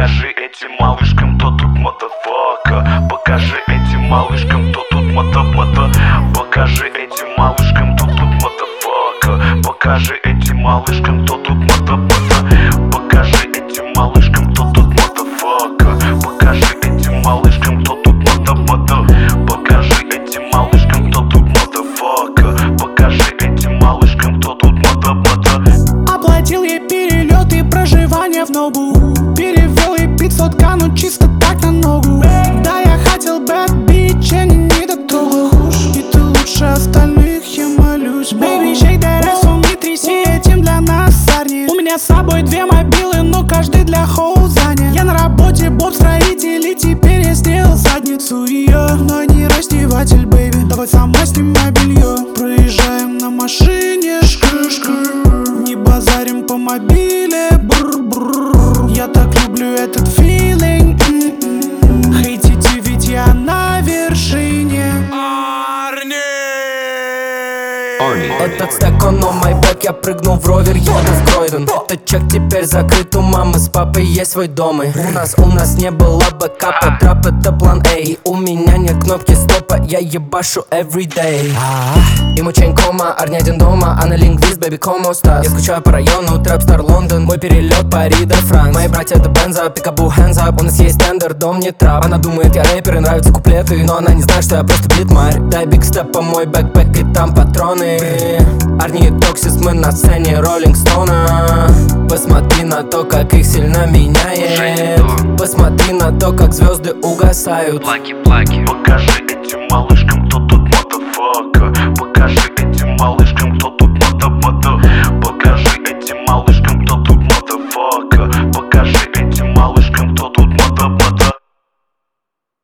Покажи этим малышкам, кто тут motherfucker. Покажи этим малышкам, кто тут мото. Покажи этим малышкам, кто тут motherfucker. Покажи этим малышкам, кто тут мото. Покажи этим малышкам, кто тут motherfucker. Покажи этим малышкам, кто тут мото. Покажи этим малышкам, кто тут motherfucker. Покажи этим малышкам, кто тут мото. Оплатил ей перелет и проживание в Ногу. Перевел ей 500к, ну чисто так на ногу. Да, я хотел bad bitch, я не дотрогал. И ты лучше остальных, я молюсь. Baby, shake that ass, он не тряси, этим для нас сарни. У меня с собой 2 мобилы, но каждый для хоу занят. Я на работе, боб строитель, и теперь я сделал задницу ее. Но не раздеватель, baby, давай сама снимай белье. Проезжаем на машине, не базарим по мобиле, я так люблю этот филинг. Хейтите, ведь я на вершине. Этот стек, он on my back, я прыгнул в ровер, еду в Кройден. Этот чек теперь закрыт, у мамы с папой есть свой дом. И у нас не было бэкапа, трап это план A. И у меня нет кнопки стопа, я ебашу everyday. Ему чейн кома, Арни один дома, а на лингвист, бэби комо стас. Я скучаю по району, трэпстар Лондон, мой перелет Пари до Франс. Мои братья это Бенза, пикабу, hands up. У нас есть тендер, дом не трап. Она думает, я рэпер и нравятся куплеты, но она не знает, что я просто битмарь. Дай биг степ по мой бэкпэк и там патроны. Арни и Токсис, мы на сцене Роллинг Стоуна. Посмотри на то, как их сильно меняет. Посмотри на то, как звезды угасают. Покажи этим малышкам,